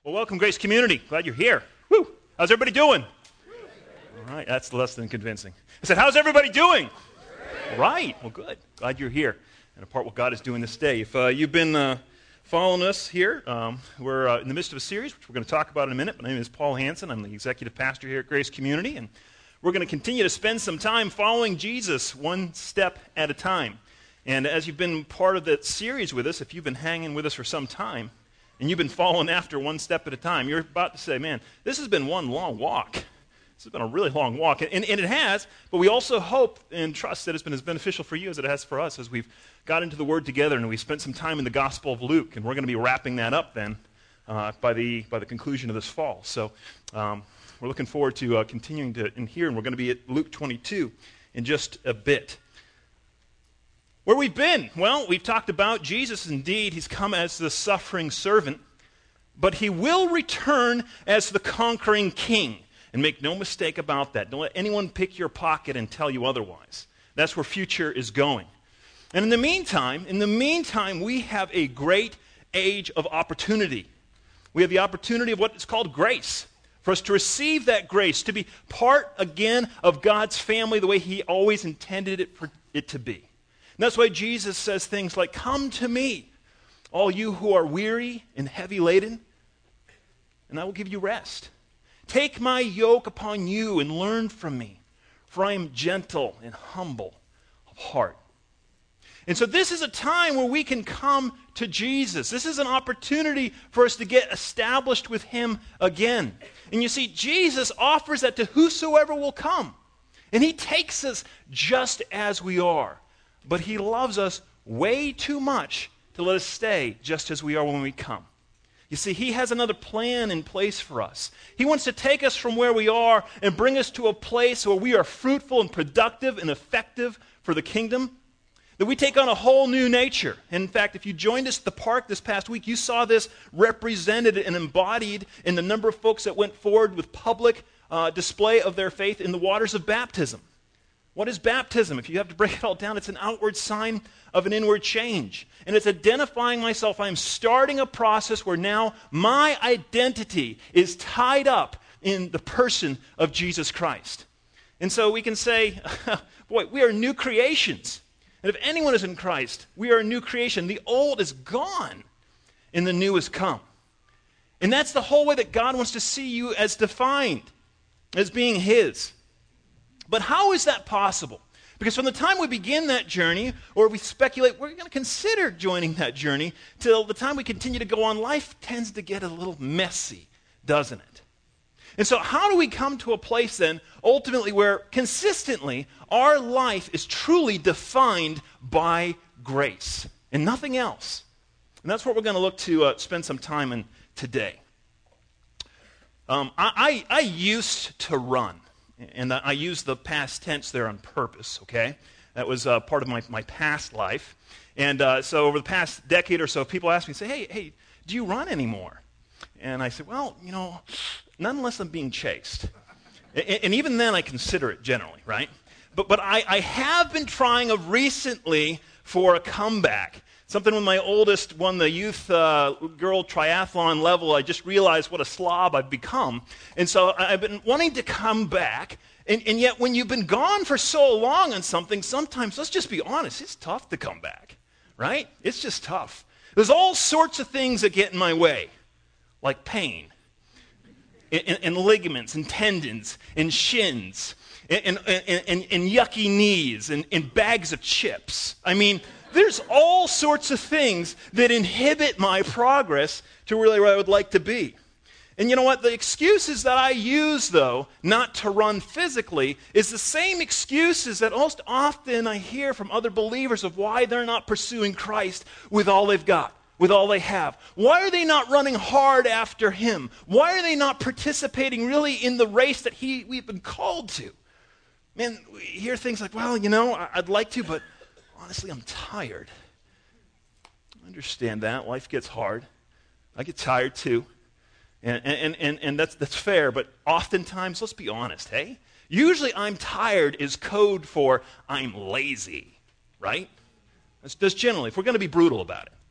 Well, welcome, Grace Community. Glad you're here. Woo! How's everybody doing? All right, that's less than convincing. I said, how's everybody doing? All right, well, good. Glad you're here and a part of what God is doing this day. If you've been following us here, we're in the midst of a series, which we're going to talk about in a minute. My name is Paul Hansen. I'm the executive pastor here at Grace Community, and we're going to continue to spend some time following Jesus one step at a time. And as you've been part of that series with us, if you've been hanging with us for some time, and you've been following after one step at a time, you're about to say, man, this has been one long walk. This has been a really long walk. And it has, but we also hope and trust that it's been as beneficial for you as it has for us as we've got into the Word together and we spent some time in the Gospel of Luke. And we're going to be wrapping that up then by the conclusion of this fall. So we're looking forward to continuing to in here, and we're going to be at Luke 22 in just a bit. Where we've been? Well, we've talked about Jesus. Indeed, he's come as the suffering servant, but he will return as the conquering king. And make no mistake about that. Don't let anyone pick your pocket and tell you otherwise. That's where future is going. And in the meantime, we have a great age of opportunity. We have the opportunity of what is called grace. For us to receive that grace, to be part again of God's family the way he always intended it for it to be. And that's why Jesus says things like, come to me, all you who are weary and heavy laden, and I will give you rest. Take my yoke upon you and learn from me, for I am gentle and humble of heart. And so this is a time where we can come to Jesus. This is an opportunity for us to get established with him again. And you see, Jesus offers that to whosoever will come. And he takes us just as we are. But he loves us way too much to let us stay just as we are when we come. You see, he has another plan in place for us. He wants to take us from where we are and bring us to a place where we are fruitful and productive and effective for the kingdom, that we take on a whole new nature. In fact, if you joined us at the park this past week, you saw this represented and embodied in the number of folks that went forward with public display of their faith in the waters of baptism. What is baptism? If you have to break it all down, it's an outward sign of an inward change. And it's identifying myself. I'm starting a process where now my identity is tied up in the person of Jesus Christ. And so we can say, boy, we are new creations. And if anyone is in Christ, we are a new creation. The old is gone and the new has come. And that's the whole way that God wants to see you as defined, as being his. But how is that possible? Because from the time we begin that journey, or we speculate, we're going to consider joining that journey, till the time we continue to go on, life tends to get a little messy, doesn't it? And so how do we come to a place then, ultimately, where consistently our life is truly defined by grace and nothing else? And that's what we're going to look to spend some time in today. I used to run. And I use the past tense there on purpose, okay? That was part of my past life. And so over the past decade or so, people ask me, say, hey, do you run anymore? And I said, well, not unless I'm being chased. And even then I consider it generally, right? But I have been trying recently for a comeback. Something when my oldest won the youth girl triathlon level, I just realized what a slob I've become. And so I've been wanting to come back. And yet when you've been gone for so long on something, sometimes, let's just be honest, it's tough to come back, right? It's just tough. There's all sorts of things that get in my way, like pain, and ligaments, and tendons, and shins, and yucky knees, and bags of chips. I mean, there's all sorts of things that inhibit my progress to really where I would like to be. And you know what? The excuses that I use, though, not to run physically, is the same excuses that most often I hear from other believers of why they're not pursuing Christ with all they've got, with all they have. Why are they not running hard after him? Why are they not participating really in the race that we've been called to? Man, we hear things like, well, I'd like to, but honestly, I'm tired. I understand that. Life gets hard. I get tired too. And that's fair, but oftentimes, let's be honest, hey? Usually I'm tired is code for I'm lazy, right? That's generally, if we're going to be brutal about it.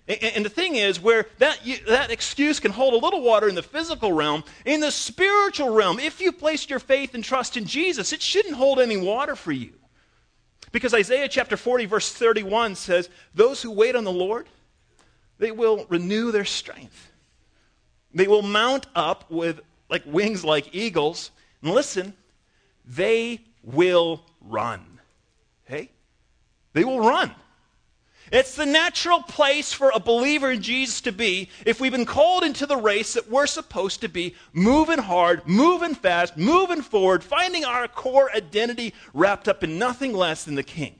And the thing is, where that excuse can hold a little water in the physical realm, in the spiritual realm, if you placed your faith and trust in Jesus, it shouldn't hold any water for you. Because Isaiah chapter 40, verse 31 says, those who wait on the Lord, they will renew their strength. They will mount up with wings like eagles. And listen, they will run. Hey? They will run. It's the natural place for a believer in Jesus to be if we've been called into the race that we're supposed to be, moving hard, moving fast, moving forward, finding our core identity wrapped up in nothing less than the King.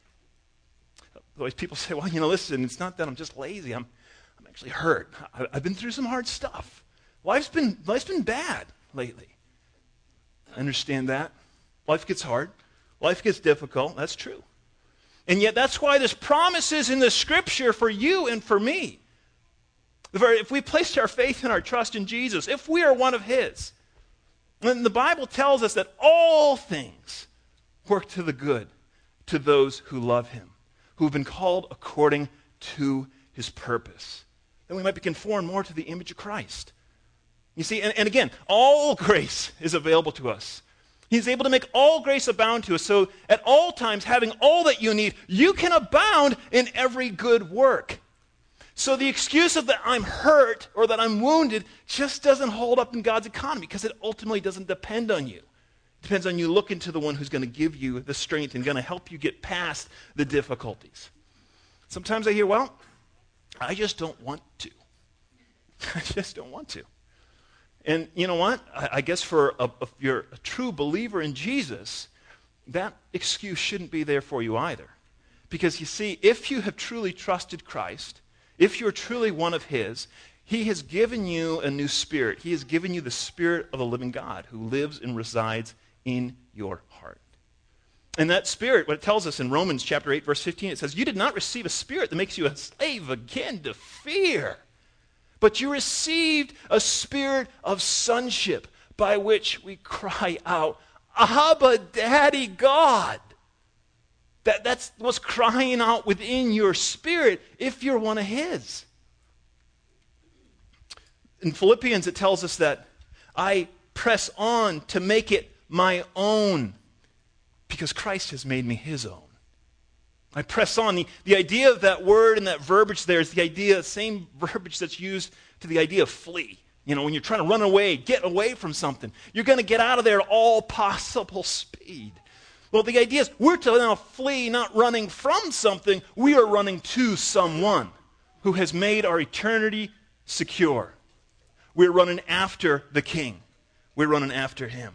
Always people say, well, listen, it's not that I'm just lazy. I'm actually hurt. I've been through some hard stuff. Life's been bad lately. I understand that. Life gets hard. Life gets difficult. That's true. And yet that's why there's promises in the Scripture for you and for me. If we place our faith and our trust in Jesus, if we are one of His, then the Bible tells us that all things work to the good to those who love Him, who have been called according to His purpose. Then we might be conformed more to the image of Christ. You see, and again, all grace is available to us. He's able to make all grace abound to us. So at all times, having all that you need, you can abound in every good work. So the excuse of that I'm hurt or that I'm wounded just doesn't hold up in God's economy because it ultimately doesn't depend on you. It depends on you looking to the one who's going to give you the strength and going to help you get past the difficulties. Sometimes I hear, well, I just don't want to. I just don't want to. And you know what? I guess if you're a true believer in Jesus, that excuse shouldn't be there for you either. Because you see, if you have truly trusted Christ, if you're truly one of His, He has given you a new spirit. He has given you the Spirit of the living God who lives and resides in your heart. And that Spirit, what it tells us in Romans chapter 8, verse 15, it says, you did not receive a spirit that makes you a slave again to fear. But you received a spirit of sonship by which we cry out, Abba, Daddy, God. That's what's crying out within your spirit if you're one of His. In Philippians, it tells us that I press on to make it my own because Christ has made me His own. I press on. The idea of that word and that verbiage there is the same verbiage that's used to the idea of flee. When you're trying to run away, get away from something, you're going to get out of there at all possible speed. Well, the idea is we're to now flee, not running from something. We are running to someone who has made our eternity secure. We're running after the King. We're running after Him.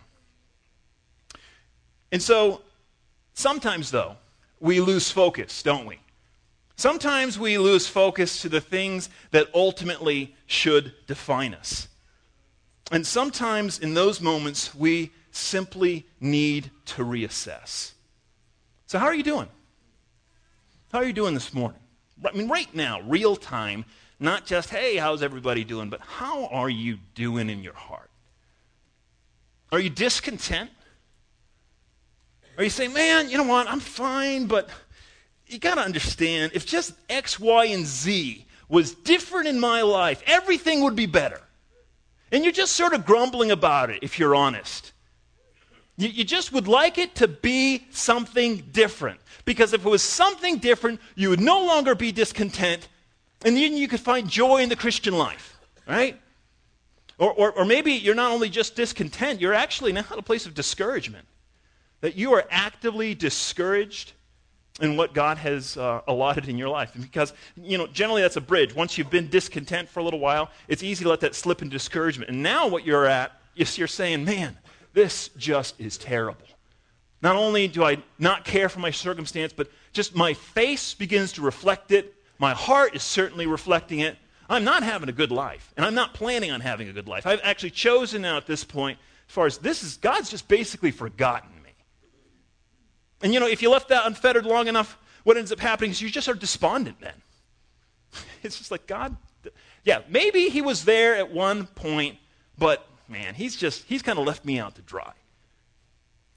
And so, sometimes though, we lose focus, don't we? Sometimes we lose focus to the things that ultimately should define us. And sometimes in those moments, we simply need to reassess. So how are you doing? How are you doing this morning? Right now, real time, not just, hey, how's everybody doing, but how are you doing in your heart? Are you discontent? Are you saying, man, you know what, I'm fine, but you got to understand, if just X, Y, and Z was different in my life, everything would be better. And you're just sort of grumbling about it, if you're honest. You just would like it to be something different. Because if it was something different, you would no longer be discontent, and then you could find joy in the Christian life, right? Or maybe you're not only just discontent, you're actually now at a place of discouragement. That you are actively discouraged in what God has allotted in your life. And because, generally that's a bridge. Once you've been discontent for a little while, it's easy to let that slip into discouragement. And now what you're at is you're saying, man, this just is terrible. Not only do I not care for my circumstance, but just my face begins to reflect it. My heart is certainly reflecting it. I'm not having a good life, and I'm not planning on having a good life. I've actually chosen now at this point, as far as God's just basically forgotten me. And if you left that unfettered long enough, what ends up happening is you just are despondent then. It's just like, God, yeah, maybe He was there at one point, but man, He's kind of left me out to dry.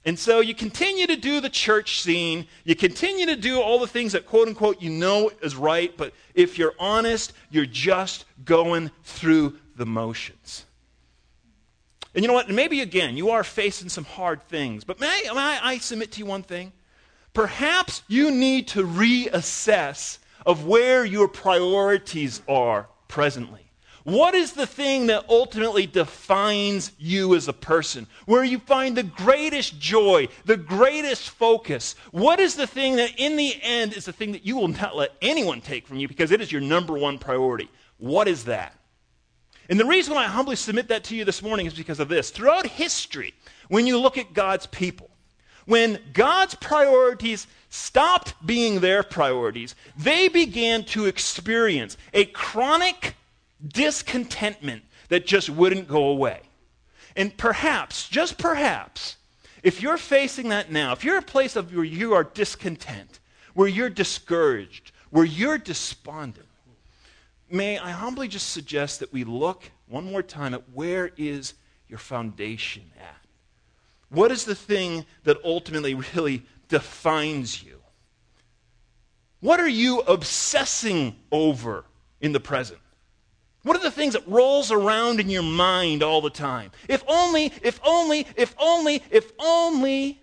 And so you continue to do the church scene. You continue to do all the things that, quote unquote, you know is right. But if you're honest, you're just going through the motions. And you know what? Maybe, again, you are facing some hard things. But may I submit to you one thing? Perhaps you need to reassess of where your priorities are presently. What is the thing that ultimately defines you as a person? Where you find the greatest joy, the greatest focus? What is the thing that in the end is the thing that you will not let anyone take from you because it is your number one priority? What is that? And the reason why I humbly submit that to you this morning is because of this. Throughout history, when you look at God's people, when God's priorities stopped being their priorities, they began to experience a chronic discontentment that just wouldn't go away. And perhaps, just perhaps, if you're facing that now, if you're a place of where you are discontent, where you're discouraged, where you're despondent, may I humbly just suggest that we look one more time at where is your foundation at? What is the thing that ultimately really defines you? What are you obsessing over in the present? What are the things that rolls around in your mind all the time? If only, if only, if only, if only.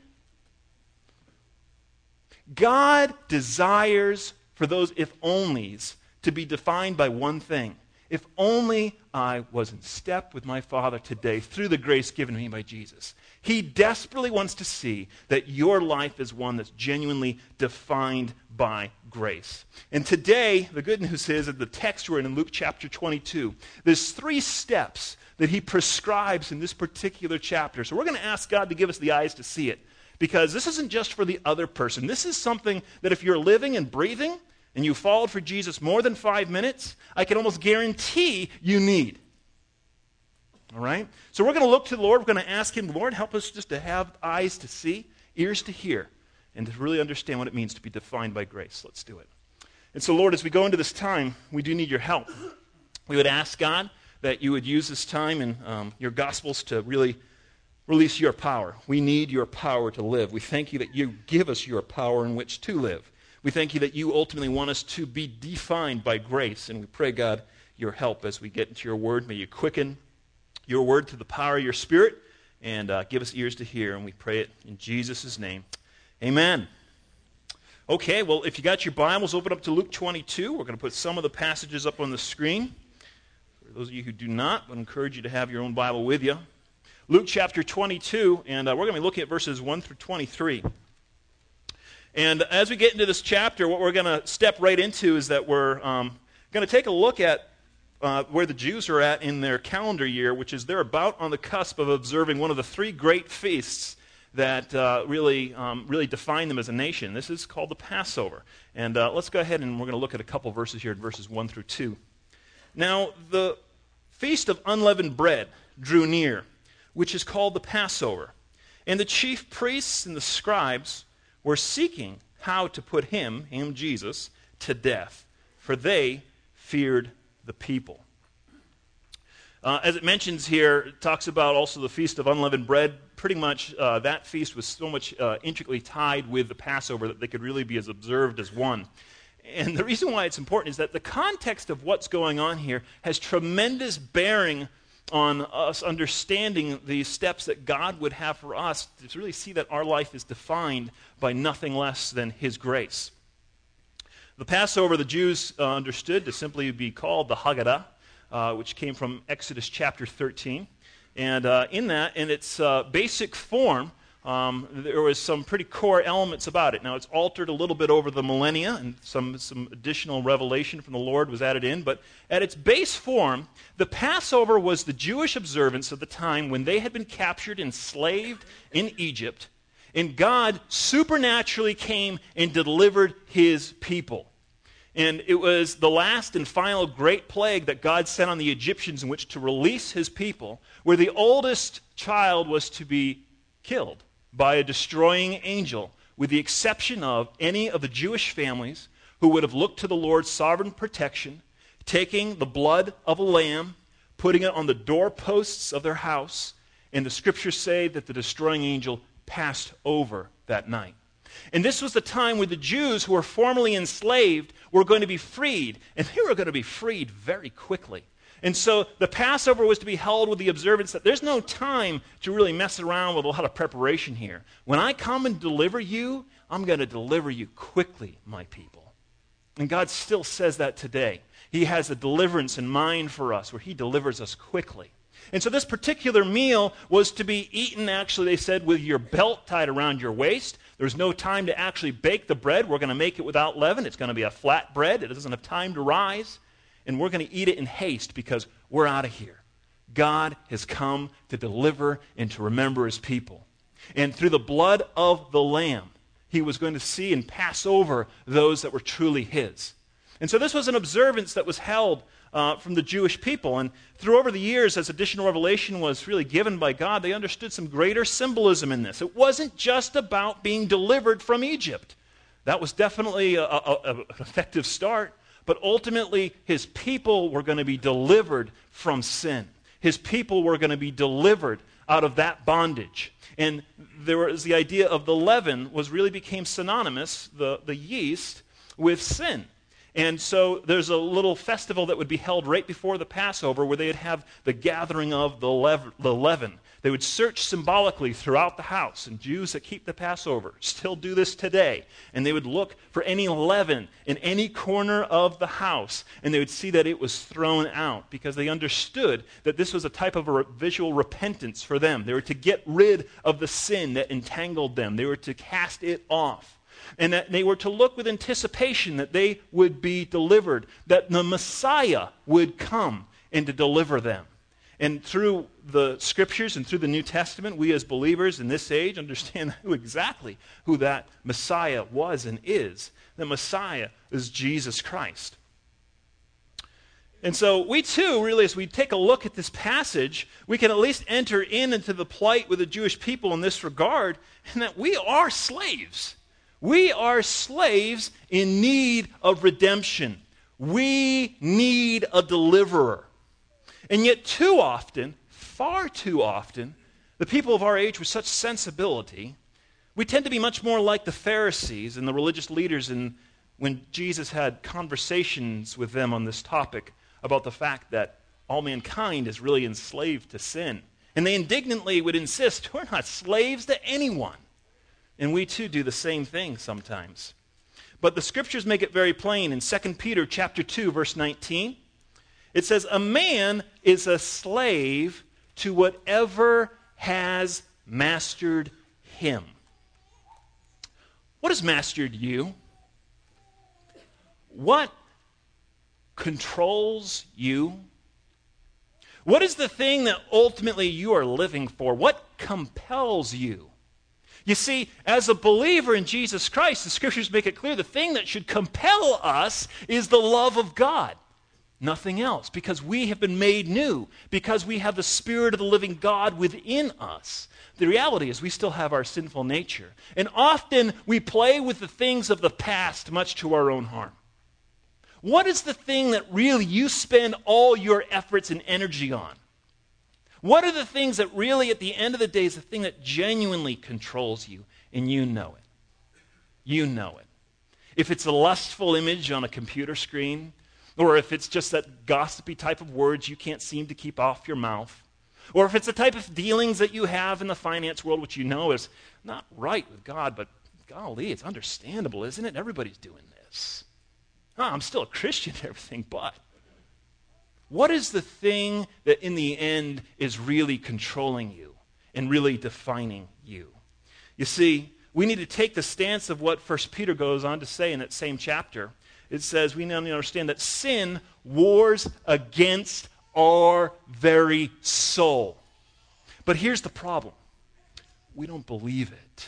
God desires for those if onlys to be defined by one thing. If only I was in step with my Father today through the grace given me by Jesus. He desperately wants to see that your life is one that's genuinely defined by grace. And today, the good news is that the text we're in Luke chapter 22, there's 3 steps that he prescribes in this particular chapter. So we're going to ask God to give us the eyes to see it. Because this isn't just for the other person. This is something that if you're living and breathing, and you followed for Jesus more than 5 minutes, I can almost guarantee you need. All right? So we're going to look to the Lord. We're going to ask him, Lord, help us just to have eyes to see, ears to hear, and to really understand what it means to be defined by grace. Let's do it. And so, Lord, as we go into this time, we do need your help. We would ask, God, that you would use this time in your Gospels to really release your power. We need your power to live. We thank you that you give us your power in which to live. We thank you that you ultimately want us to be defined by grace, and we pray, God, your help as we get into your word. May you quicken your word through the power of your Spirit, and give us ears to hear, and we pray it in Jesus' name. Amen. Okay, well, if you got your Bibles, open up to Luke 22. We're going to put some of the passages up on the screen. For those of you who do not, I would encourage you to have your own Bible with you. Luke chapter 22, and we're going to be looking at verses 1 through 23. And as we get into this chapter, what we're going to step right into is that we're going to take a look at where the Jews are at in their calendar year, which is they're about on the cusp of observing one of the 3 great feasts that really define them as a nation. This is called the Passover. And let's go ahead and we're going to look at a couple verses here, verses 1 through 2. Now, the Feast of Unleavened Bread drew near, which is called the Passover. And the chief priests and the scribes were seeking how to put him, Jesus, to death, for they feared the people. As it mentions here, it talks about also the Feast of Unleavened Bread. Pretty much that feast was so much intricately tied with the Passover that they could really be as observed as one. And the reason why it's important is that the context of what's going on here has tremendous bearing on us understanding the steps that God would have for us to really see that our life is defined by nothing less than his grace. The Passover, the Jews understood to simply be called the Haggadah, which came from Exodus chapter 13. And in its basic form, there was some pretty core elements about it. Now, it's altered a little bit over the millennia, and some additional revelation from the Lord was added in. But at its base form, the Passover was the Jewish observance of the time when they had been captured, enslaved in Egypt, and God supernaturally came and delivered his people. And it was the last and final great plague that God sent on the Egyptians in which to release his people, where the oldest child was to be killed by a destroying angel, with the exception of any of the Jewish families who would have looked to the Lord's sovereign protection, taking the blood of a lamb, putting it on the doorposts of their house, and the scriptures say that the destroying angel passed over that night. And this was the time where the Jews who were formerly enslaved were going to be freed, and they were going to be freed very quickly. And so the Passover was to be held with the observance that there's no time to really mess around with a lot of preparation here. When I come and deliver you, I'm going to deliver you quickly, my people. And God still says that today. He has a deliverance in mind for us where he delivers us quickly. And so this particular meal was to be eaten, actually, they said, with your belt tied around your waist. There's no time to actually bake the bread. We're going to make it without leaven. It's going to be a flat bread. It doesn't have time to rise. And we're going to eat it in haste because we're out of here. God has come to deliver and to remember his people. And through the blood of the Lamb, he was going to see and pass over those that were truly his. And so this was an observance that was held from the Jewish people. And through over the years, as additional revelation was really given by God, they understood some greater symbolism in this. It wasn't just about being delivered from Egypt. That was definitely an effective start. But ultimately, his people were going to be delivered from sin. His people were going to be delivered out of that bondage. And there was the idea of the leaven really became synonymous, the yeast, with sin. And so there's a little festival that would be held right before the Passover where they would have the gathering of the leaven. They would search symbolically throughout the house, and Jews that keep the Passover still do this today. And they would look for any leaven in any corner of the house, and they would see that it was thrown out because they understood that this was a type of a visual repentance for them. They were to get rid of the sin that entangled them. They were to cast it off. And that they were to look with anticipation that they would be delivered, that the Messiah would come and to deliver them. And through the Scriptures and through the New Testament, we as believers in this age understand exactly who that Messiah was and is. The Messiah is Jesus Christ. And so we too, really, as we take a look at this passage, we can at least enter into the plight with the Jewish people in this regard, and that we are slaves. We are slaves in need of redemption. We need a deliverer. And yet too often, far too often, the people of our age with such sensibility, we tend to be much more like the Pharisees and the religious leaders when Jesus had conversations with them on this topic about the fact that all mankind is really enslaved to sin. And they indignantly would insist, we're not slaves to anyone. And we too do the same thing sometimes. But the Scriptures make it very plain. In 2 Peter chapter 2, verse 19, it says, a man is a slave to whatever has mastered him. What has mastered you? What controls you? What is the thing that ultimately you are living for? What compels you? You see, as a believer in Jesus Christ, the Scriptures make it clear the thing that should compel us is the love of God. Nothing else, because we have been made new, because we have the Spirit of the living God within us. The reality is we still have our sinful nature. And often we play with the things of the past much to our own harm. What is the thing that really you spend all your efforts and energy on? What are the things that really, at the end of the day, is the thing that genuinely controls you, and you know it? You know it. If it's a lustful image on a computer screen, or if it's just that gossipy type of words you can't seem to keep off your mouth, or if it's the type of dealings that you have in the finance world, which you know is not right with God, but golly, it's understandable, isn't it? Everybody's doing this. I'm still a Christian and everything, but what is the thing that in the end is really controlling you and really defining you? You see, we need to take the stance of what 1 Peter goes on to say in that same chapter. It says we now understand that sin wars against our very soul. But here's the problem. We don't believe it.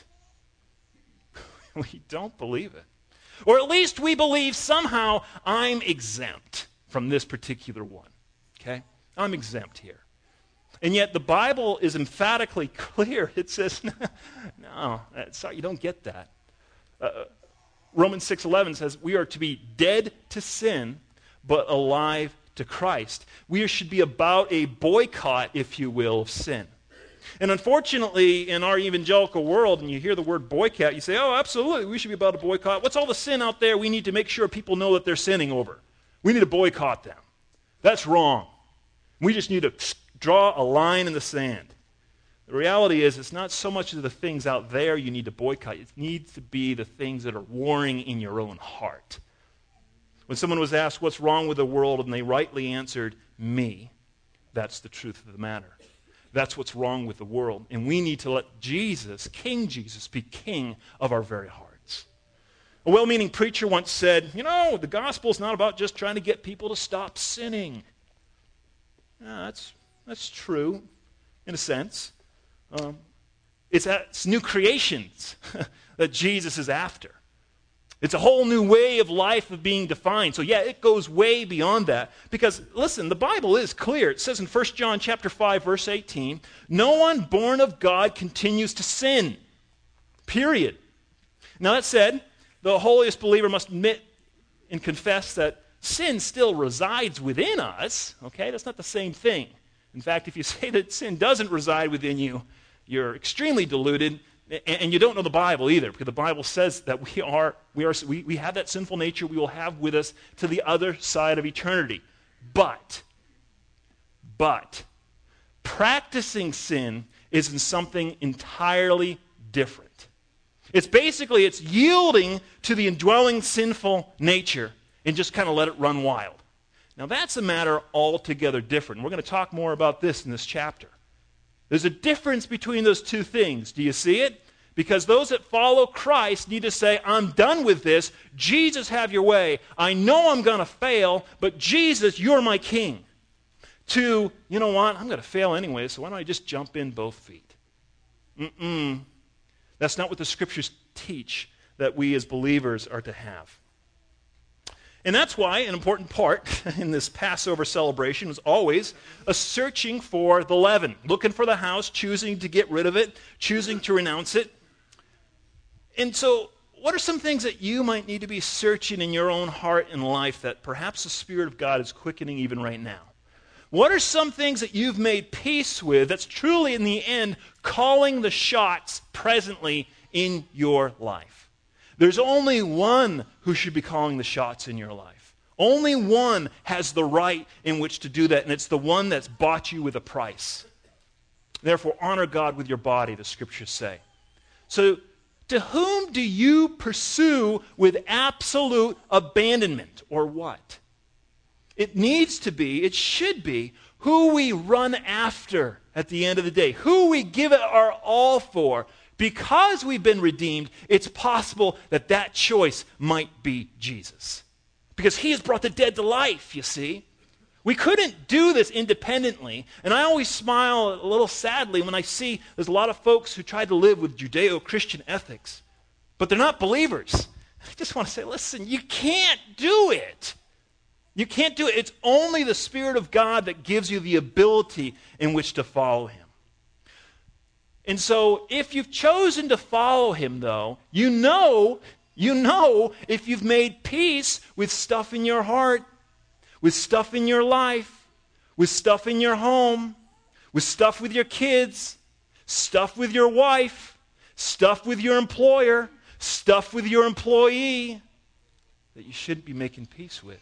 We don't believe it. Or at least we believe somehow I'm exempt from this particular one. Okay? I'm exempt here. And yet the Bible is emphatically clear. It says, no, sorry, you don't get that. Romans 6:11 says we are to be dead to sin, but alive to Christ. We should be about a boycott, if you will, of sin. And unfortunately, in our evangelical world, and you hear the word boycott, you say, oh, absolutely, we should be about to boycott. What's all the sin out there we need to make sure people know that they're sinning over? We need to boycott them. That's wrong. We just need to draw a line in the sand. The reality is, it's not so much of the things out there you need to boycott. It needs to be the things that are warring in your own heart. When someone was asked, what's wrong with the world, and they rightly answered, me, that's the truth of the matter. That's what's wrong with the world. And we need to let Jesus, King Jesus, be king of our very hearts. A well-meaning preacher once said, the gospel is not about just trying to get people to stop sinning. Yeah, that's true, in a sense. It's new creations that Jesus is after. It's a whole new way of life of being defined. So yeah, it goes way beyond that. Because, listen, the Bible is clear. It says in 1 John chapter 5, verse 18, no one born of God continues to sin. Period. Now that said, the holiest believer must admit and confess that sin still resides within us. Okay, that's not the same thing. In fact, if you say that sin doesn't reside within you, you're extremely deluded. And you don't know the Bible either, because the Bible says that we have that sinful nature we will have with us to the other side of eternity. But, practicing sin is in something entirely different. It's yielding to the indwelling sinful nature and just kind of let it run wild. Now that's a matter altogether different. We're going to talk more about this in this chapter. There's a difference between those two things. Do you see it? Because those that follow Christ need to say, I'm done with this. Jesus, have your way. I know I'm going to fail, but Jesus, you're my king. To, you know what, I'm going to fail anyway, so why don't I just jump in both feet? That's not what the Scriptures teach that we as believers are to have. And that's why an important part in this Passover celebration was always a searching for the leaven, looking for the house, choosing to get rid of it, choosing to renounce it. And so, what are some things that you might need to be searching in your own heart and life that perhaps the Spirit of God is quickening even right now? What are some things that you've made peace with that's truly in the end calling the shots presently in your life? There's only one who should be calling the shots in your life. Only one has the right in which to do that, and it's the one that's bought you with a price. Therefore, honor God with your body, the Scriptures say. So, to whom do you pursue with absolute abandonment, or what? It needs to be, it should be, who we run after at the end of the day, who we give it our all for. Because we've been redeemed, it's possible that that choice might be Jesus. Because he has brought the dead to life, you see. We couldn't do this independently. And I always smile a little sadly when I see there's a lot of folks who try to live with Judeo-Christian ethics. But they're not believers. I just want to say, listen, you can't do it. You can't do it. It's only the Spirit of God that gives you the ability in which to follow him. And so, if you've chosen to follow him, though, you know if you've made peace with stuff in your heart, with stuff in your life, with stuff in your home, with stuff with your kids, stuff with your wife, stuff with your employer, stuff with your employee, that you shouldn't be making peace with.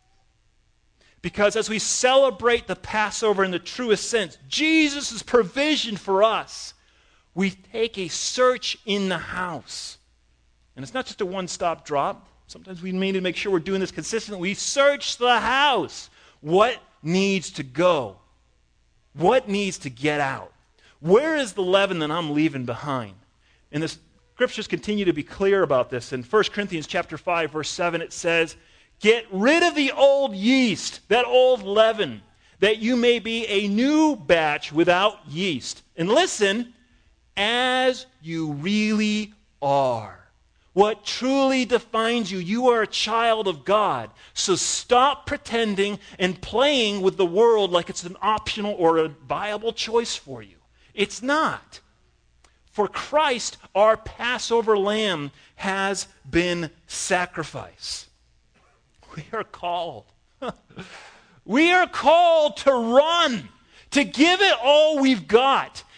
Because as we celebrate the Passover in the truest sense, Jesus' provision for us, we take a search in the house. And it's not just a one-stop drop. Sometimes we need to make sure we're doing this consistently. We search the house. What needs to go? What needs to get out? Where is the leaven that I'm leaving behind? And the Scriptures continue to be clear about this. In 1 Corinthians chapter 5, verse 7, it says, get rid of the old yeast, that old leaven, that you may be a new batch without yeast. And listen, as you really are. What truly defines you, you are a child of God. So stop pretending and playing with the world like it's an optional or a viable choice for you. It's not. For Christ, our Passover lamb, has been sacrificed. We are called. We are called to run, to give it all we've got.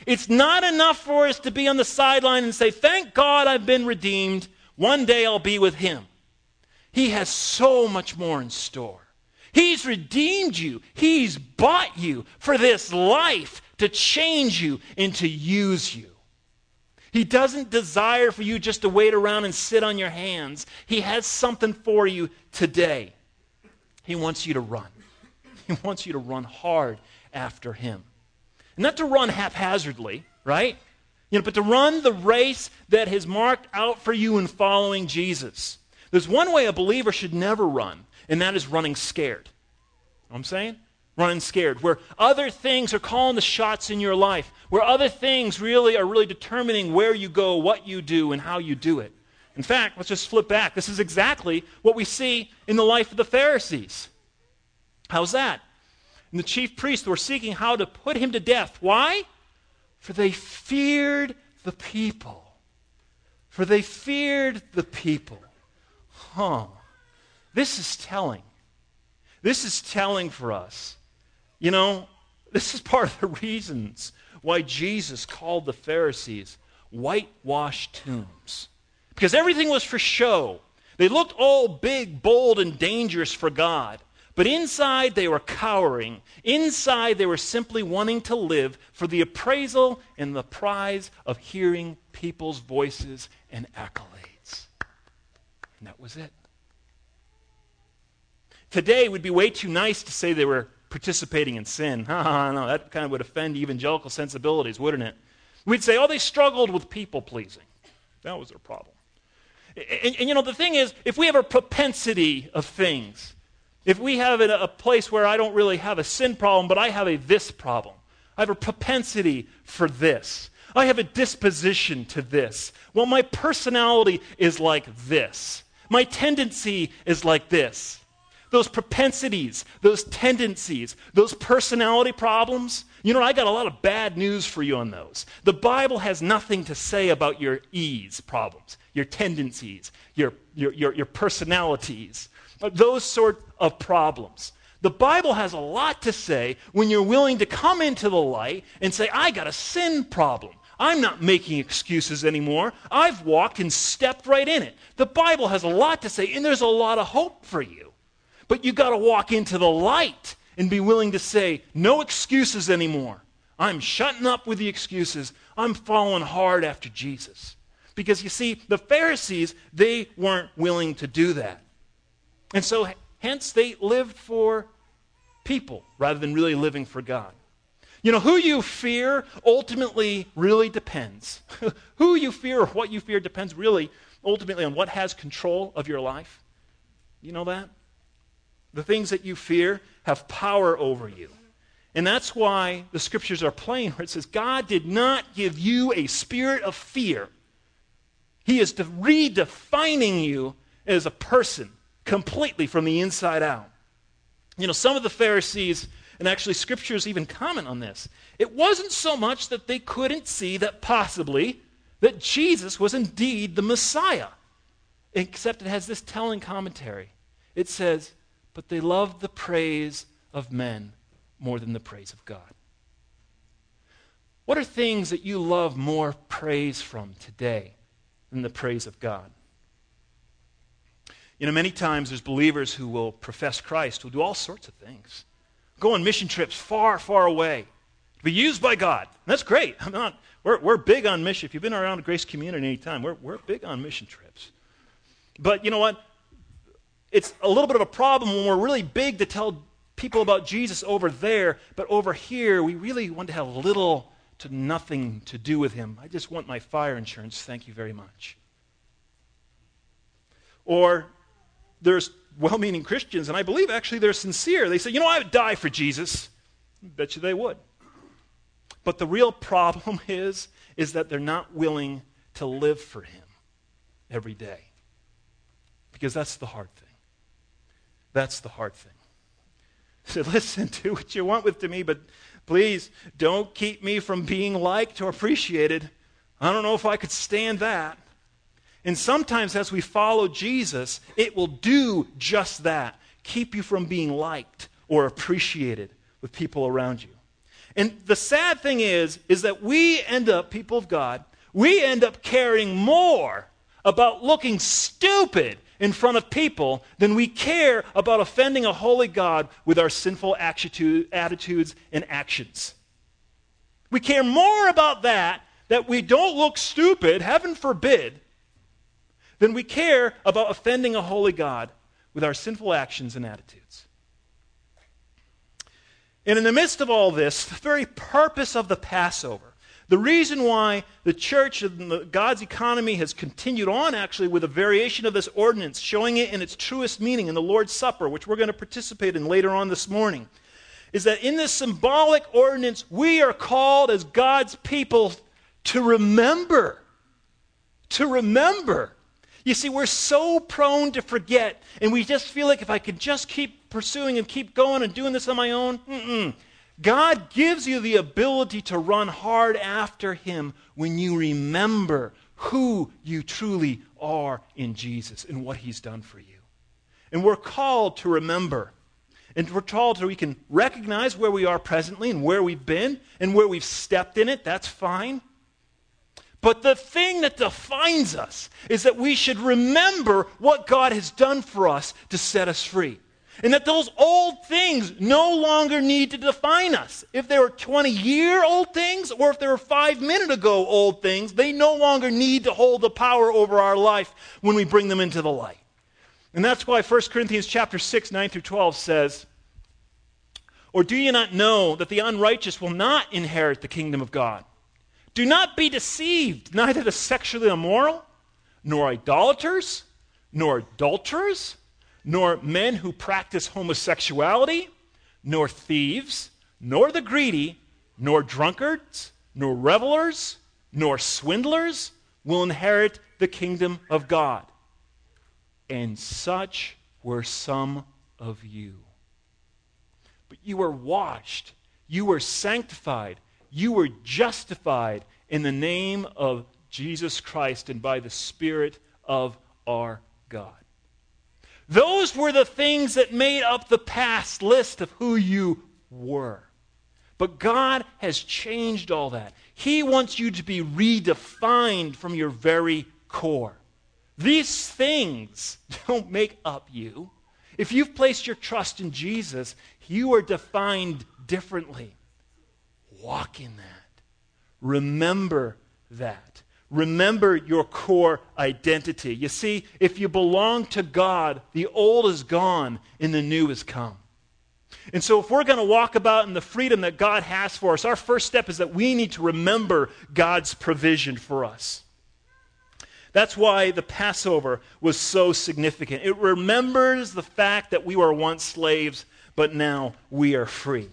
It's not enough for us to be on the sideline and say, thank God I've been redeemed. One day I'll be with him. He has so much more in store. He's redeemed you. He's bought you for this life to change you and to use you. He doesn't desire for you just to wait around and sit on your hands. He has something for you today. He wants you to run. He wants you to run hard after him. Not to run haphazardly, right? But to run the race that is marked out for you in following Jesus. There's one way a believer should never run, and that is running scared. You know what I'm saying? Running scared, where other things are calling the shots in your life, where other things are determining where you go, what you do, and how you do it. In fact, let's just flip back. This is exactly what we see in the life of the Pharisees. How's that? And the chief priests were seeking how to put him to death. Why? For they feared the people. For they feared the people. This is telling. This is telling for us. This is part of the reasons why Jesus called the Pharisees whitewashed tombs. Because everything was for show. They looked all big, bold, and dangerous for God. But inside they were cowering. Inside they were simply wanting to live for the appraisal and the prize of hearing people's voices and accolades. And that was it. Today would be way too nice to say they were participating in sin. No, that kind of would offend evangelical sensibilities, wouldn't it? We'd say, they struggled with people-pleasing. That was their problem. And the thing is, if we have a propensity of things, if we have a place where I don't really have a sin problem, but I have a this problem, I have a propensity for this, I have a disposition to this, well, my personality is like this, my tendency is like this. Those propensities, those tendencies, those personality problems, I got a lot of bad news for you on those. The Bible has nothing to say about your ease problems, your tendencies, your personalities, those sort of problems. The Bible has a lot to say when you're willing to come into the light and say, I got a sin problem. I'm not making excuses anymore. I've walked and stepped right in it. The Bible has a lot to say, and there's a lot of hope for you. But you got to walk into the light and be willing to say, no excuses anymore. I'm shutting up with the excuses. I'm following hard after Jesus. Because you see, the Pharisees, they weren't willing to do that. And so, hence, they lived for people rather than really living for God. Who you fear ultimately really depends. Who you fear or what you fear depends really ultimately on what has control of your life. You know that? The things that you fear have power over you. And that's why the scriptures are plain where it says, God did not give you a spirit of fear. He is redefining you as a person completely from the inside out. Some of the Pharisees, and actually scriptures even comment on this, it wasn't so much that they couldn't see that possibly that Jesus was indeed the Messiah. Except it has this telling commentary. It says, but they loved the praise of men more than the praise of God. What are things that you love more praise from today than the praise of God? Many times there's believers who will profess Christ, who do all sorts of things. Go on mission trips far, far away to be used by God. And that's great. We're big on mission. If you've been around a Grace Community any time, we're big on mission trips. But you know what? It's a little bit of a problem when we're really big to tell people about Jesus over there, but over here we really want to have little to nothing to do with him. I just want my fire insurance, thank you very much. Or there's well-meaning Christians, and I believe actually they're sincere. They say, I would die for Jesus. I bet you they would. But the real problem is that they're not willing to live for him every day. Because that's the hard thing. That's the hard thing. So listen, do what you want with me, but please don't keep me from being liked or appreciated. I don't know if I could stand that. And sometimes as we follow Jesus, it will do just that. Keep you from being liked or appreciated with people around you. And the sad thing is that we end up, people of God, we end up caring more about looking stupid in front of people than we care about offending a holy God with our sinful attitudes and actions. We care more about that we don't look stupid, heaven forbid, than we care about offending a holy God with our sinful actions and attitudes. And in the midst of all this, the very purpose of the Passover, the reason why the church and God's economy has continued on actually with a variation of this ordinance, showing it in its truest meaning in the Lord's Supper, which we're going to participate in later on this morning, is that in this symbolic ordinance, we are called as God's people to remember. To remember. You see, we're so prone to forget, and we just feel like if I could just keep pursuing and keep going and doing this on my own, God gives you the ability to run hard after Him when you remember who you truly are in Jesus and what He's done for you. And we're called to remember. And we're told that we can recognize where we are presently and where we've been and where we've stepped in it. That's fine. But the thing that defines us is that we should remember what God has done for us to set us free. And that those old things no longer need to define us. If they were 20-year-old things or if they were 5-minute-ago old things, they no longer need to hold the power over our life when we bring them into the light. And that's why 1 Corinthians chapter 6, 9 through 12 says, "Or do you not know that the unrighteous will not inherit the kingdom of God? Do not be deceived, neither the sexually immoral, nor idolaters, nor adulterers, nor men who practice homosexuality, nor thieves, nor the greedy, nor drunkards, nor revelers, nor swindlers will inherit the kingdom of God. And such were some of you. But you were washed, you were sanctified, you were justified in the name of Jesus Christ and by the Spirit of our God." Those were the things that made up the past list of who you were. But God has changed all that. He wants you to be redefined from your very core. These things don't make up you. If you've placed your trust in Jesus, you are defined differently. Walk in that. Remember that. Remember your core identity. You see, if you belong to God, the old is gone and the new has come. And so if we're going to walk about in the freedom that God has for us, our first step is that we need to remember God's provision for us. That's why the Passover was so significant. It remembers the fact that we were once slaves, but now we are free.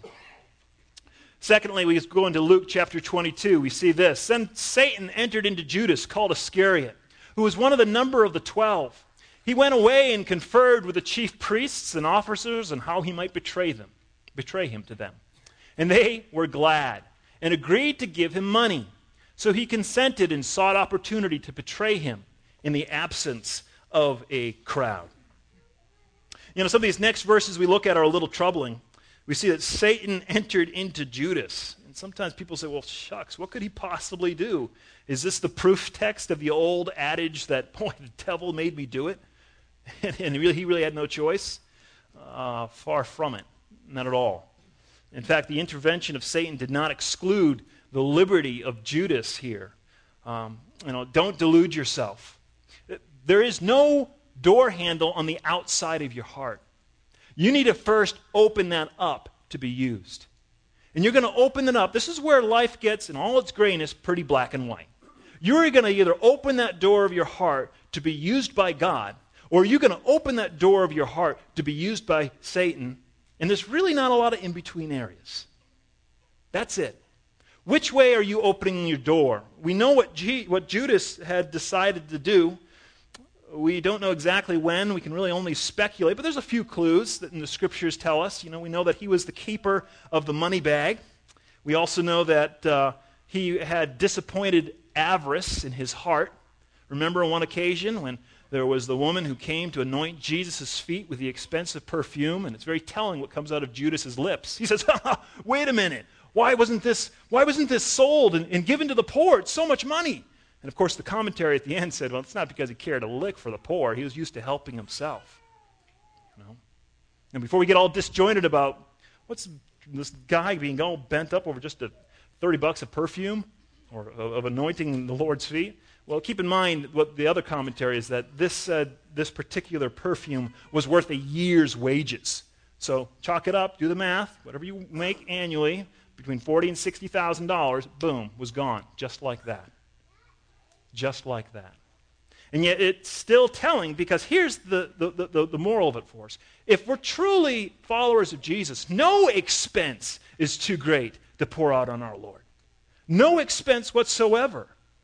Secondly, we go into Luke chapter 22. We see this. Then Satan entered into Judas, called Iscariot, who was one of the number of the 12. He went away and conferred with the chief priests and officers on how he might betray him to them. And they were glad and agreed to give him money. So he consented and sought opportunity to betray him in the absence of a crowd. You know, some of these next verses we look at are a little troubling. We see that Satan entered into Judas. And sometimes people say, well, shucks, what could he possibly do? Is this the proof text of the old adage that, boy, the devil made me do it? And he really had no choice? Far from it. Not at all. In fact, the intervention of Satan did not exclude the liberty of Judas here. Don't delude yourself. There is no door handle on the outside of your heart. You need to first open that up to be used. And you're going to open it up. This is where life gets, in all its grayness, pretty black and white. You're going to either open that door of your heart to be used by God, or you're going to open that door of your heart to be used by Satan. And there's really not a lot of in-between areas. That's it. Which way are you opening your door? We know what Judas had decided to do. We don't know exactly when. We can really only speculate. But there's a few clues that in the Scriptures tell us. We know that he was the keeper of the money bag. We also know that he had disappointed avarice in his heart. Remember on one occasion when there was the woman who came to anoint Jesus' feet with the expensive perfume, and it's very telling what comes out of Judas' lips. He says, wait a minute. Why wasn't this sold and given to the poor? It's so much money. And of course, the commentary at the end said, well, it's not because he cared a lick for the poor. He was used to helping himself. You know? And before we get all disjointed about what's this guy being all bent up over just $30 of perfume or of anointing the Lord's feet, well, keep in mind what the other commentary is, that this particular perfume was worth a year's wages. So chalk it up, do the math, whatever you make annually, between $40,000 and $60,000, boom, was gone, just like that. Just like that. And yet it's still telling, because here's the moral of it for us. If we're truly followers of Jesus, no expense is too great to pour out on our Lord. No expense whatsoever.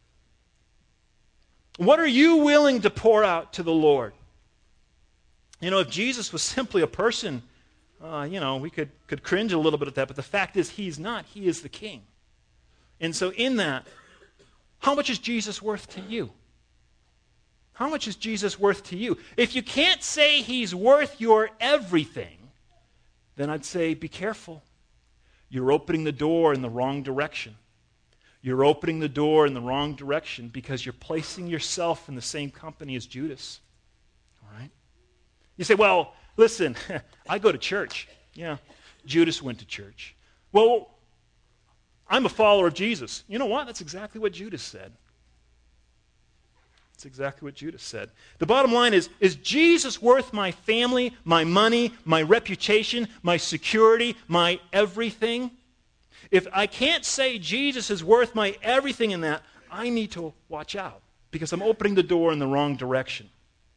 What are you willing to pour out to the Lord? You know, if Jesus was simply a person, we could cringe a little bit at that, but the fact is he's not. He is the King. And so in that, how much is Jesus worth to you? How much is Jesus worth to you? If you can't say he's worth your everything, then I'd say be careful. You're opening the door in the wrong direction. You're opening the door in the wrong direction because you're placing yourself in the same company as Judas. All right? You say, well, listen, I go to church. Yeah, Judas went to church. Well, I'm a follower of Jesus. You know what? That's exactly what Judas said. That's exactly what Judas said. The bottom line is Jesus worth my family, my money, my reputation, my security, my everything? If I can't say Jesus is worth my everything in that, I need to watch out because I'm opening the door in the wrong direction.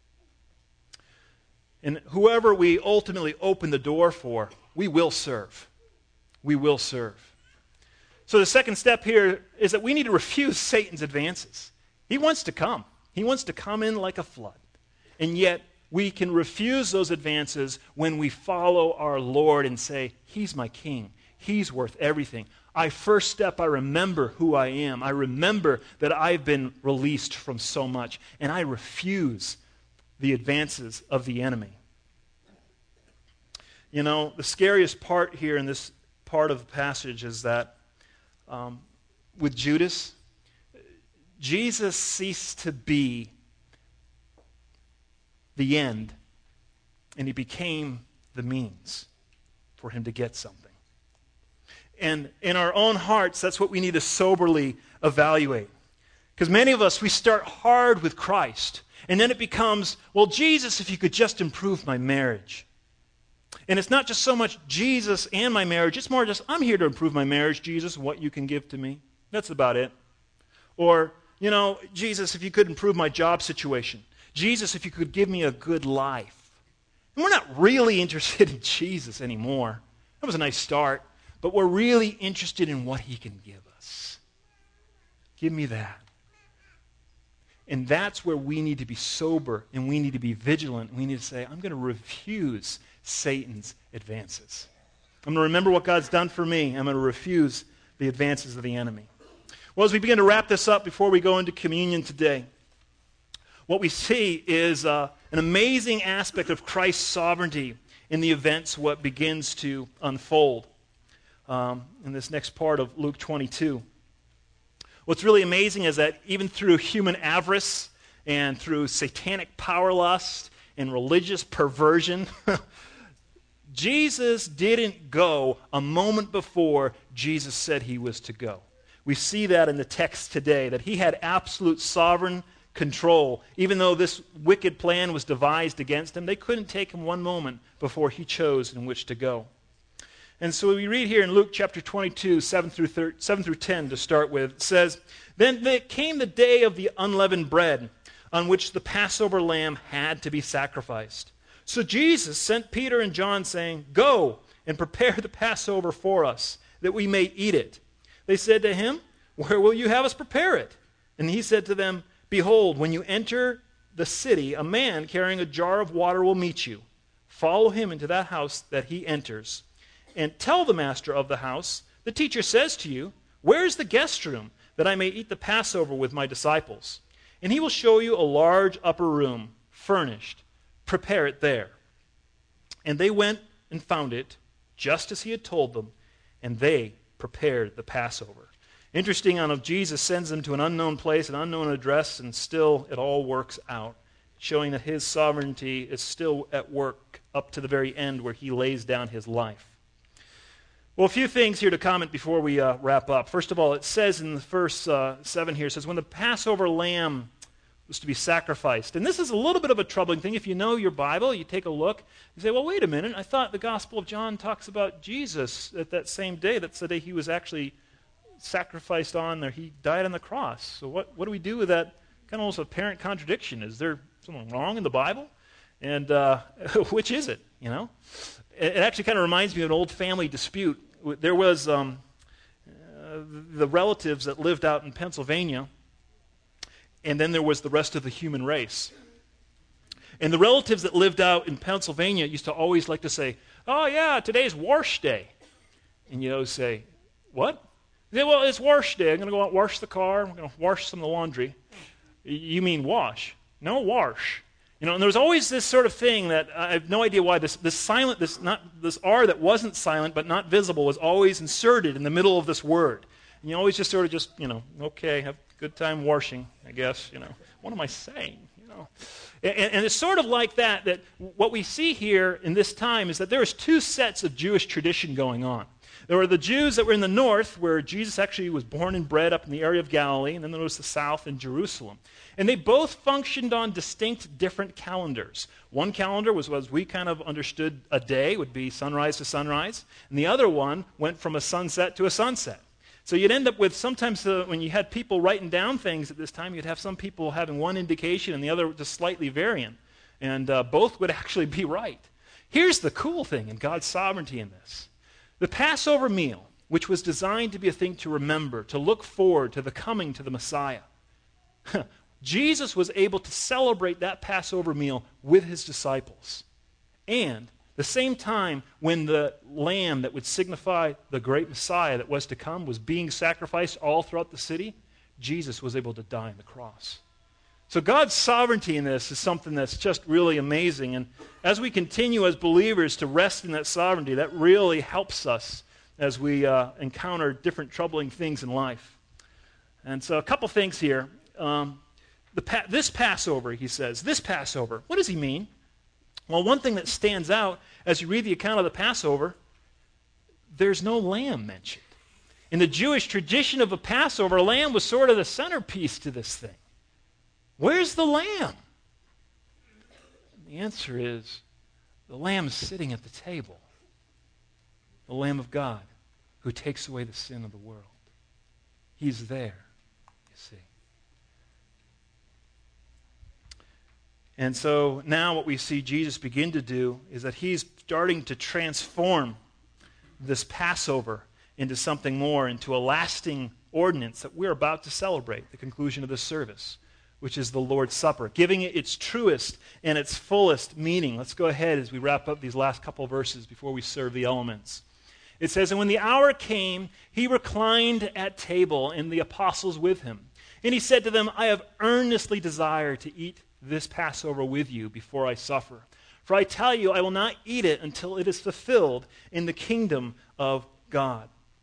And whoever we ultimately open the door for, we will serve. We will serve. So the second step here is that we need to refuse Satan's advances. He wants to come. He wants to come in like a flood. And yet we can refuse those advances when we follow our Lord and say, he's my King. He's worth everything. I remember who I am. I remember that I've been released from so much. And I refuse the advances of the enemy. You know, the scariest part here in this part of the passage is that with Judas, Jesus ceased to be the end, and he became the means for him to get something. And in our own hearts, that's what we need to soberly evaluate. Because many of us, we start hard with Christ, and then it becomes, well, Jesus, if you could just improve my marriage. And it's not just so much Jesus and my marriage, it's more just, I'm here to improve my marriage, Jesus, what you can give to me. That's about it. Or, Jesus, if you could improve my job situation. Jesus, if you could give me a good life. And we're not really interested in Jesus anymore. That was a nice start. But we're really interested in what he can give us. Give me that. And that's where we need to be sober and we need to be vigilant. We need to say, I'm going to refuse Satan's advances. I'm going to remember what God's done for me. I'm going to refuse the advances of the enemy. Well, as we begin to wrap this up before we go into communion today, what we see is an amazing aspect of Christ's sovereignty in the events what begins to unfold in this next part of Luke 22. What's really amazing is that even through human avarice and through satanic power lust and religious perversion, Jesus didn't go a moment before Jesus said he was to go. We see that in the text today, that he had absolute sovereign control. Even though this wicked plan was devised against him, they couldn't take him one moment before he chose in which to go. And so we read here in Luke chapter 22, 7 through 10 to start with, it says, Then came the day of the unleavened bread, on which the Passover lamb had to be sacrificed. So Jesus sent Peter and John, saying, Go and prepare the Passover for us, that we may eat it. They said to him, Where will you have us prepare it? And he said to them, Behold, when you enter the city, a man carrying a jar of water will meet you. Follow him into that house that he enters. And tell the master of the house, the teacher says to you, Where is the guest room, that I may eat the Passover with my disciples? And he will show you a large upper room, furnished. Prepare it there. And they went and found it, just as he had told them, and they prepared the Passover. Interesting enough, Jesus sends them to an unknown place, an unknown address, and still it all works out, showing that his sovereignty is still at work up to the very end where he lays down his life. Well, a few things here to comment before we wrap up. First of all, it says in the verse 7 here, it says, when the Passover lamb was to be sacrificed. And this is a little bit of a troubling thing. If you know your Bible, you take a look, you say, well, wait a minute, I thought the Gospel of John talks about Jesus at that same day. That's the day he was actually sacrificed on there. He died on the cross. So what do we do with that kind of almost apparent contradiction? Is there something wrong in the Bible? And which is it, you know? It actually kind of reminds me of an old family dispute. There was the relatives that lived out in Pennsylvania, and then there was the rest of the human race. And the relatives that lived out in Pennsylvania used to always like to say, oh yeah, today's wash day. And you say, what? They say, well, it's wash day. I'm going to go out and wash the car. I'm going to wash some of the laundry. You mean wash? No, wash. And there was always this sort of thing that I have no idea why this R that wasn't silent but not visible was always inserted in the middle of this word. And you always just sort of okay, have a good time washing, I guess, What am I saying, And it's sort of like that what we see here in this time is that there is two sets of Jewish tradition going on. There were the Jews that were in the north, where Jesus actually was born and bred up in the area of Galilee, and then there was the south in Jerusalem. And they both functioned on distinct, different calendars. One calendar was, as we kind of understood a day, would be sunrise to sunrise, and the other one went from a sunset to a sunset. So you'd end up with sometimes when you had people writing down things at this time, you'd have some people having one indication and the other just slightly varying. And both would actually be right. Here's the cool thing in God's sovereignty in this. The Passover meal, which was designed to be a thing to remember, to look forward to the coming to the Messiah, Jesus was able to celebrate that Passover meal with his disciples. And the same time when the lamb that would signify the great Messiah that was to come was being sacrificed all throughout the city, Jesus was able to die on the cross. So God's sovereignty in this is something that's just really amazing. And as we continue as believers to rest in that sovereignty, that really helps us as we encounter different troubling things in life. And so a couple things here. This Passover, he says, this Passover, what does he mean? Well, one thing that stands out as you read the account of the Passover, there's no lamb mentioned. In the Jewish tradition of a Passover, a lamb was sort of the centerpiece to this thing. Where's the lamb? The answer is the lamb is sitting at the table. The Lamb of God who takes away the sin of the world. He's there, you see. And so now what we see Jesus begin to do is that he's starting to transform this Passover into something more, into a lasting ordinance that we're about to celebrate, the conclusion of this service, which is the Lord's Supper, giving it its truest and its fullest meaning. Let's go ahead as we wrap up these last couple of verses before we serve the elements. It says, and when the hour came, he reclined at table and the apostles with him. And he said to them, I have earnestly desired to eat this Passover with you before I suffer. For I tell you, I will not eat it until it is fulfilled in the kingdom of God.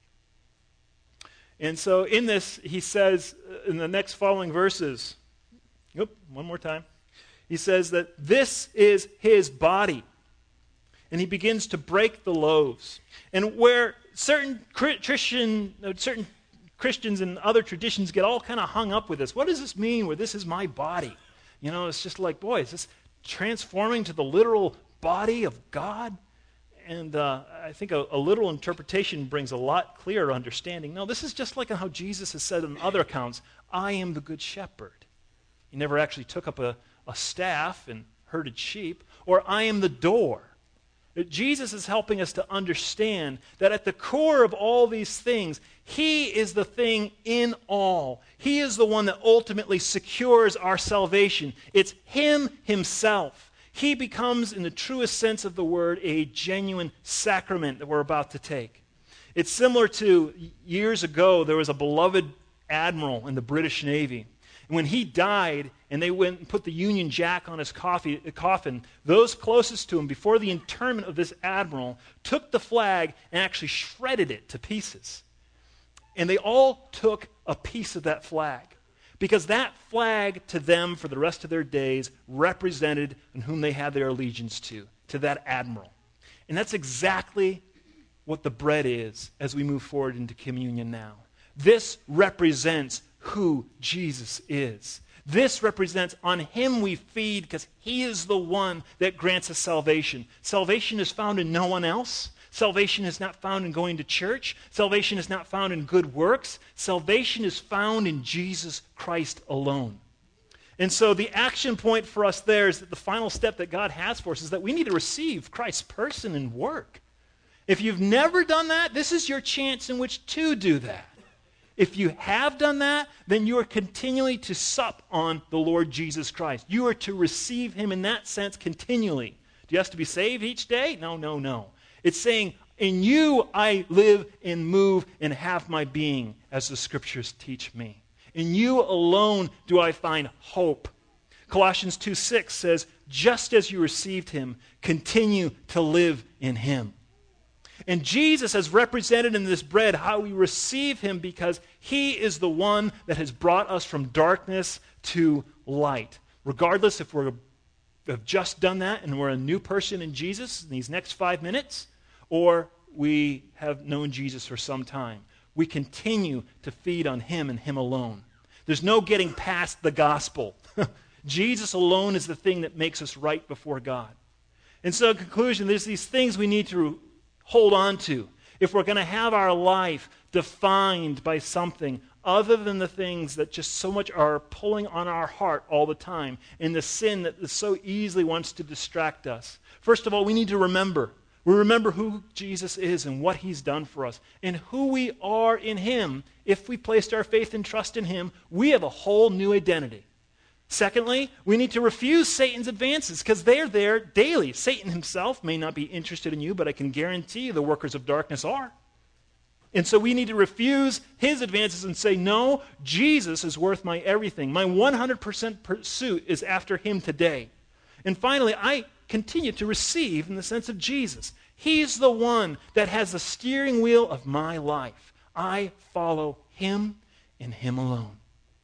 And so in this, he says in the next following verses, one more time. He says that this is his body. And he begins to break the loaves. And where certain Christians and other traditions get all kind of hung up with this. What does this mean where this is my body? It's just like, boy, is this transforming to the literal body of God? And I think a literal interpretation brings a lot clearer understanding. No, this is just like how Jesus has said in other accounts, I am the good shepherd. He never actually took up a staff and herded sheep. Or I am the door. Jesus is helping us to understand that at the core of all these things, he is the thing in all. He is the one that ultimately secures our salvation. It's him himself. He becomes, in the truest sense of the word, a genuine sacrament that we're about to take. It's similar to years ago, there was a beloved admiral in the British Navy. And when he died and they went and put the Union Jack on his coffin, those closest to him before the interment of this admiral took the flag and actually shredded it to pieces. And they all took a piece of that flag, because that flag to them for the rest of their days represented and whom they had their allegiance to that admiral. And that's exactly what the bread is as we move forward into communion now. This represents who Jesus is. This represents on him we feed because he is the one that grants us salvation. Salvation is found in no one else. Salvation is not found in going to church. Salvation is not found in good works. Salvation is found in Jesus Christ alone. And so the action point for us there is that the final step that God has for us is that we need to receive Christ's person and work. If you've never done that, this is your chance in which to do that. If you have done that, then you are continually to sup on the Lord Jesus Christ. You are to receive him in that sense continually. Do you have to be saved each day? No. It's saying, in you I live and move and have my being, as the scriptures teach me. In you alone do I find hope. Colossians 2:6 says, just as you received him, continue to live in him. And Jesus has represented in this bread how we receive him because he is the one that has brought us from darkness to light. Regardless if we have just done that and we're a new person in Jesus in these next 5 minutes, or we have known Jesus for some time, we continue to feed on him and him alone. There's no getting past the gospel. Jesus alone is the thing that makes us right before God. And so in conclusion, there's these things we need to hold on to if we're going to have our life defined by something other than the things that just so much are pulling on our heart all the time and the sin that so easily wants to distract us. First of all, we need to remember. We remember who Jesus is and what he's done for us and who we are in him. If we placed our faith and trust in him, we have a whole new identity. Secondly, we need to refuse Satan's advances because they're there daily. Satan himself may not be interested in you, but I can guarantee you the workers of darkness are. And so we need to refuse his advances and say, no, Jesus is worth my everything. My 100% pursuit is after him today. And finally, I continue to receive in the sense of Jesus. He's the one that has the steering wheel of my life. I follow him and him alone.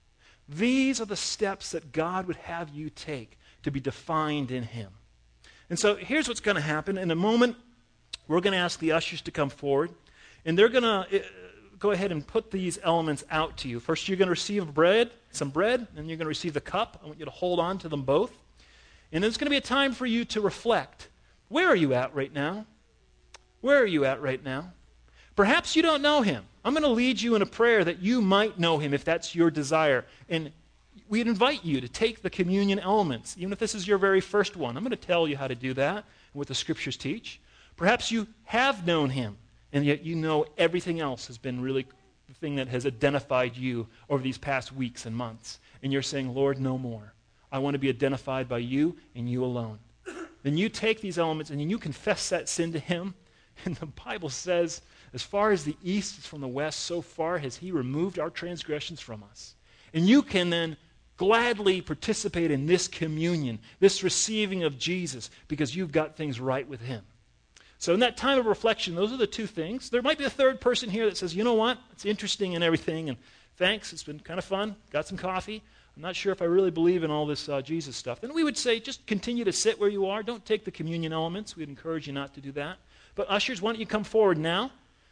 These are the steps that God would have you take to be defined in him. And so here's what's going to happen. In a moment, we're going to ask the ushers to come forward, and they're going to go ahead and put these elements out to you. First, you're going to receive some bread, and you're going to receive the cup. I want you to hold on to them both. And there's going to be a time for you to reflect. Where are you at right now? Where are you at right now? Perhaps you don't know him. I'm going to lead you in a prayer that you might know him if that's your desire. And we'd invite you to take the communion elements, even if this is your very first one. I'm going to tell you how to do that and what the scriptures teach. Perhaps you have known him, and yet you know everything else has been really the thing that has identified you over these past weeks and months. And you're saying, Lord, no more. I want to be identified by you and you alone. Then you take these elements and you confess that sin to him. And the Bible says, as far as the east is from the west, so far has he removed our transgressions from us. And you can then gladly participate in this communion, this receiving of Jesus, because you've got things right with him. So in that time of reflection, those are the two things. There might be a third person here that says, you know what, it's interesting and everything, and thanks, it's been kind of fun, got some coffee. I'm not sure if I really believe in all this Jesus stuff. Then we would say, just continue to sit where you are. Don't take the communion elements. We'd encourage you not to do that. But ushers, why don't you come forward now?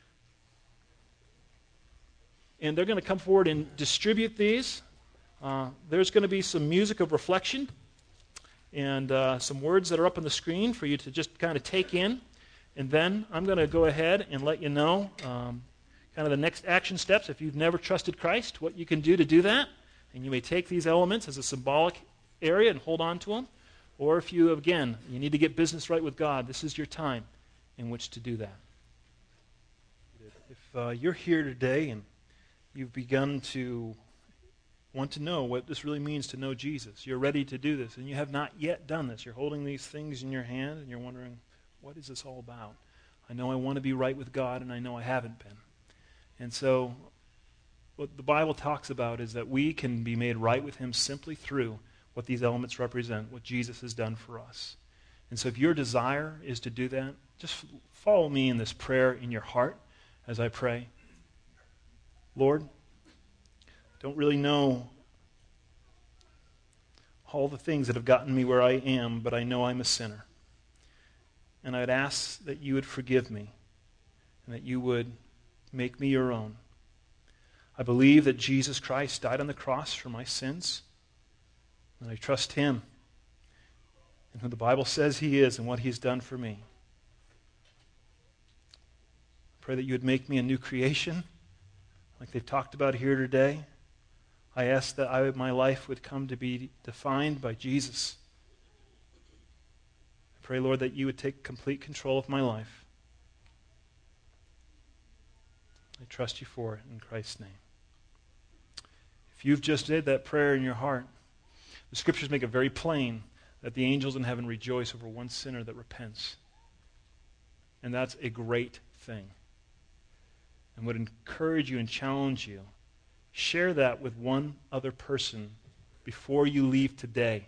And they're going to come forward and distribute these. There's going to be some music of reflection and some words that are up on the screen for you to just kind of take in. And then I'm going to go ahead and let you know kind of the next action steps. If you've never trusted Christ, what you can do to do that. And you may take these elements as a symbolic area and hold on to them. Or if you, again, you need to get business right with God, this is your time in which to do that. If you're here today and you've begun to want to know what this really means to know Jesus, you're ready to do this, and you have not yet done this. You're holding these things in your hand, and you're wondering, what is this all about? I know I want to be right with God, and I know I haven't been. And so what the Bible talks about is that we can be made right with him simply through what these elements represent, what Jesus has done for us. And so if your desire is to do that, just follow me in this prayer in your heart as I pray. Lord, don't really know all the things that have gotten me where I am, but I know I'm a sinner. And I'd ask that you would forgive me and that you would make me your own. I believe that Jesus Christ died on the cross for my sins, and I trust him and who the Bible says he is and what he's done for me. I pray that you would make me a new creation, like they've talked about here today. I ask that my life would come to be defined by Jesus. I pray, Lord, that you would take complete control of my life. I trust you for it in Christ's name. If you've just said that prayer in your heart, the Scriptures make it very plain that the angels in heaven rejoice over one sinner that repents. And that's a great thing. And would encourage you and challenge you. Share that with one other person before you leave today.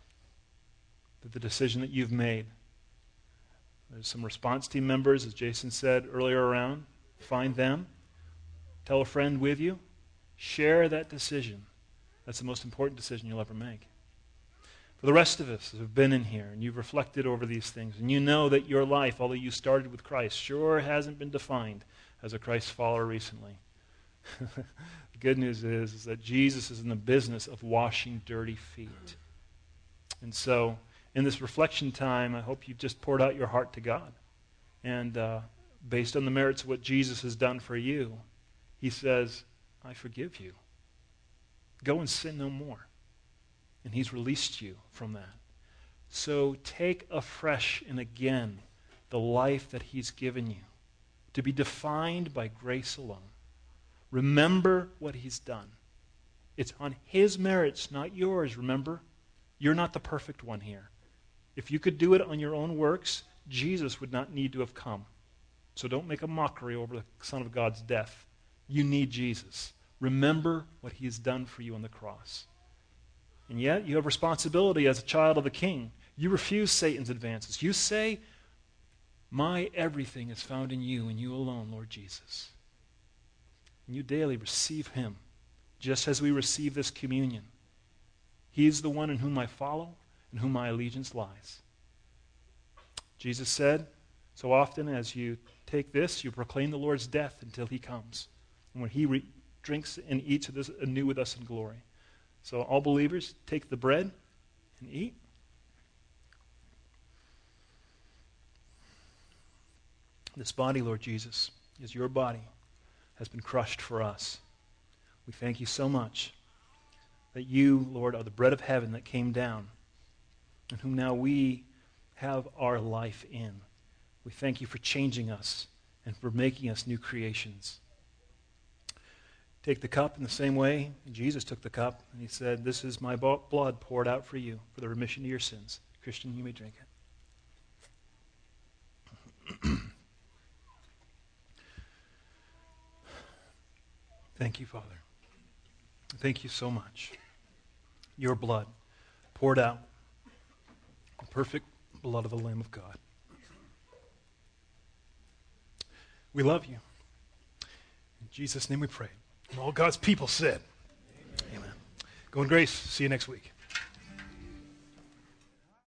The decision that you've made. There's some response team members, as Jason said earlier around. Find them. Tell a friend with you. Share that decision. That's the most important decision you'll ever make. For the rest of us who have been in here and you've reflected over these things, and you know that your life, although you started with Christ, sure hasn't been defined as a Christ follower recently. The good news is that Jesus is in the business of washing dirty feet. And so, in this reflection time, I hope you've just poured out your heart to God. And based on the merits of what Jesus has done for you, he says, I forgive you. Go and sin no more. And he's released you from that. So take afresh and again the life that he's given you to be defined by grace alone. Remember what he's done. It's on his merits, not yours, remember? You're not the perfect one here. If you could do it on your own works, Jesus would not need to have come. So don't make a mockery over the Son of God's death. You need Jesus. Remember what he has done for you on the cross. And yet, you have responsibility as a child of the King. You refuse Satan's advances. You say, my everything is found in you and you alone, Lord Jesus. And you daily receive him, just as we receive this communion. He is the one in whom I follow, in whom my allegiance lies. Jesus said, so often as you take this, you proclaim the Lord's death until he comes. And when he drinks and eats of this anew with us in glory. So all believers, take the bread and eat. This body, Lord Jesus, is your body, has been crushed for us. We thank you so much that you, Lord, are the bread of heaven that came down, and whom now we have our life in. We thank you for changing us and for making us new creations. Take the cup in the same way Jesus took the cup, and he said, this is my blood poured out for you for the remission of your sins. Christian, you may drink it. Thank you, Father. Thank you so much. Your blood poured out, the perfect blood of the Lamb of God. We love you. In Jesus' name we pray. And all God's people said, amen. Go in grace. See you next week.